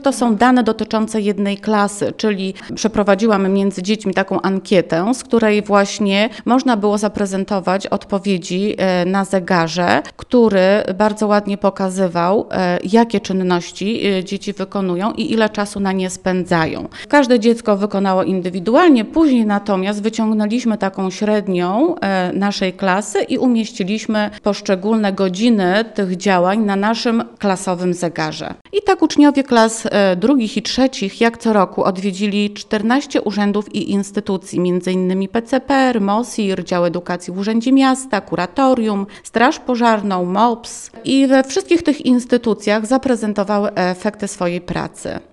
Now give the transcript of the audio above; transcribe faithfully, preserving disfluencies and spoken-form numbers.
To są dane dotyczące jednej klasy, czyli przeprowadziłam między dziećmi taką ankietę, z której właśnie można było zaprezentować odpowiedzi na zegarze, który bardzo ładnie pokazywał, jakie czynności dzieci wykonują i ile czasu na nie spędzają. Każde dziecko wykonało indywidualnie, później natomiast wyciągnęliśmy taką średnią naszej klasy i umieściliśmy poszczególne godziny tych działań na naszym klasowym zegarze. I tak uczniowie klas drugich i trzecich jak co roku odwiedzili czternaście urzędów i instytucji, między innymi P C P R, MOSiR, Dział Edukacji w Urzędzie Miasta, Kuratorium, Straż Pożarną, M O P S i we wszystkich tych instytucjach zaprezentowały efekty swojej pracy.